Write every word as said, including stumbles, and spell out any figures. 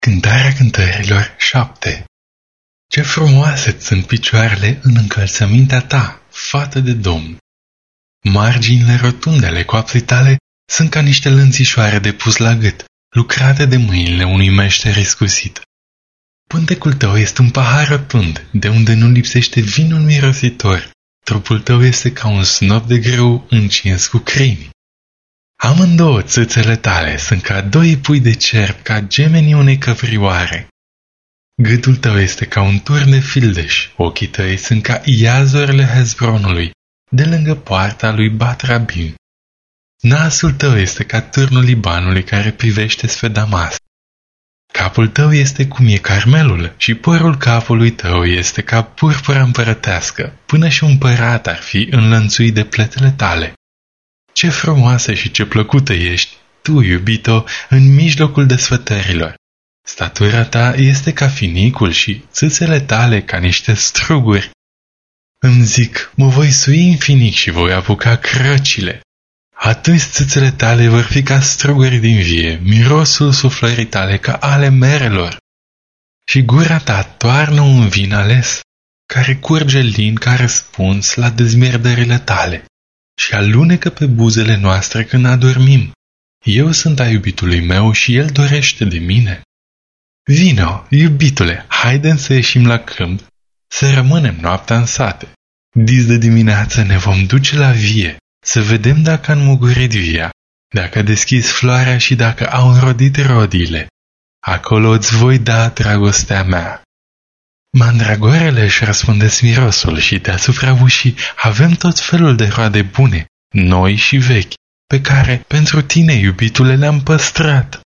Cântarea cântărilor șapte. Ce frumoase sunt picioarele în încălțămintea ta, fată de domn! Marginile rotunde ale coapsei tale sunt ca niște lănțișoare de pus la gât, lucrate de mâinile unui meșter iscusit. Pântecul tău este un pahar rotund, de unde nu lipsește vinul mirositor. Trupul tău este ca un snop de grâu încins cu crimi. Amândouă țâțele tale sunt ca doi pui de cerb, ca gemenii unei căprioare. Gâtul tău este ca un turn de fildeș, ochii tăi sunt ca iazurile Hezbronului, de lângă poarta lui Bat-Rabim. Nasul tău este ca târnul Libanului care privește spre Damas. Capul tău este cum e Carmelul și părul capului tău este ca purpura împărătească, până și un împărat ar fi înlănțuit de pletele tale. Ce frumoasă și ce plăcută ești, tu, iubito, în mijlocul desfătărilor. Statura ta este ca finicul și țâțele tale ca niște struguri. Îmi zic, mă voi sui în finic și voi apuca crăcile. Atunci țâțele tale vor fi ca struguri din vie, mirosul suflării tale ca ale merelor. Și gura ta toarnă un vin ales, care curge lin ca răspuns la dezmierdările tale și alunecă pe buzele noastre când adormim. Eu sunt a iubitului meu și el dorește de mine. Vino, iubitule, haidem să ieșim la câmp, să rămânem noaptea în sate. Dis de dimineață ne vom duce la vie, să vedem dacă a înmugurit via, dacă a deschis floarea și dacă au înrodit rodiile. Acolo îți voi da dragostea mea. Mandragorele își răspândesc mirosul și deasupra ușii avem tot felul de roade bune, noi și vechi, pe care pentru tine, iubitule, le-am păstrat.